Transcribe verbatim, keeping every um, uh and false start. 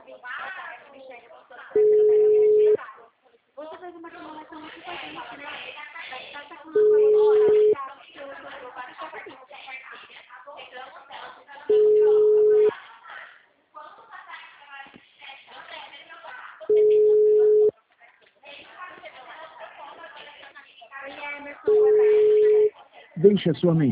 Você faz uma simulação muito importante, né? Vai estar com uma coisa que eu sou para Deixe a sua mensagem.